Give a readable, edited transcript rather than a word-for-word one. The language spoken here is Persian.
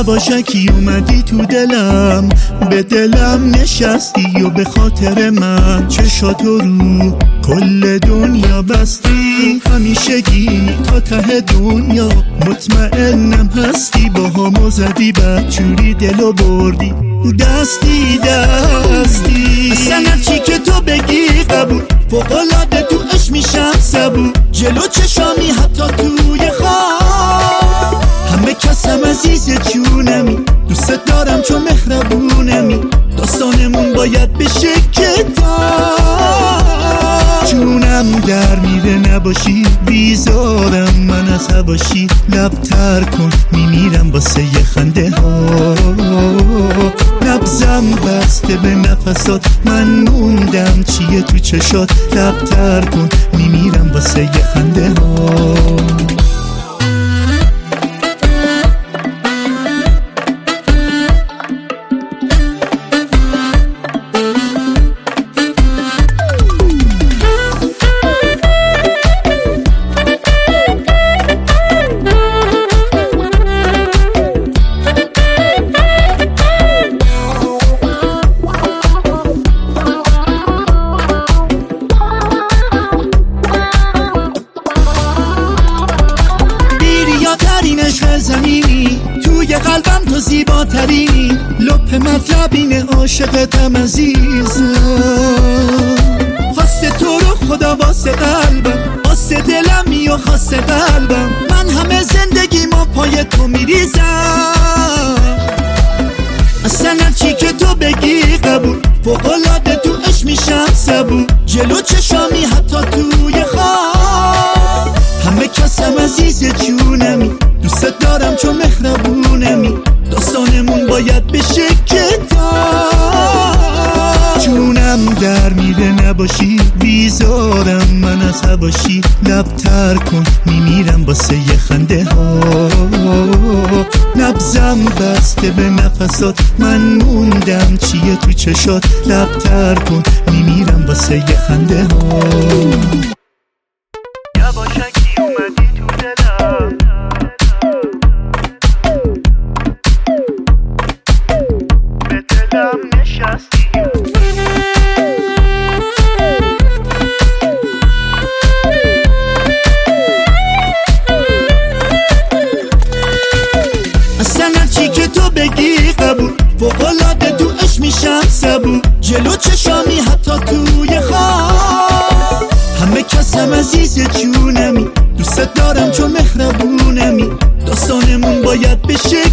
یواشکی اومدی تو دلم، به دلم نشستی و به خاطر من چشاتو رو کل دنیا بستی. همیشگی تا ته دنیا مطمئنم هستی، با همو زدی بدجوری دلو بردی دستی. اصلا هرچی که تو بگی قبول، فوق‌العاده تو عشق میشم صبور. جلو چشامی حتی توی خواب، همه کسم عزیز جونمی، دوست دارم چون مهربونمی. داستانمون باید بشه کتاب، جونم در میره نباشی بیزارم من از هواشی. لب تر کن میمیرم واسه یه خنده ها، نبضم بسته به نفسات من موندم چیه تو چشات. لب تر کن میمیرم واسه یه خنده ها. زمینی توی قلبم تو زیباترینی، لپ مطلبین عاشقتم عزیزم. خواسته تو رو خدا واسه قلبم، واسه دلمی و خواسته قلبم. من همه زندگی ما پای تو میریزم، اصلا هرچی که تو بگی قبول. فوق‌العاده تو عشق میشم صبور، جلو چشامی حتی توی خواب. همه کسم عزیز جونمی، دوست دارم چون مهربونمی. داستانمون باید بشه کتاب، جونم در میره نباشی بیزارم من از هواشی. لب تر کن میمیرم واسه یه خنده ها، نبضم بسته به نفسات من موندم چیه تو چشات. لب تر کن میمیرم واسه یه خنده ها. یواشکی اومدی تو دلم، به دلم نشستی. اصلا هرچی که تو بگی قبول، فوق‌العاده تو عشق میشم صبور. جلو چشامی حتی توی خواب، همه کسم عزیز جونمی، دوست دارم چون مهربونمی. داستانمون باید بشه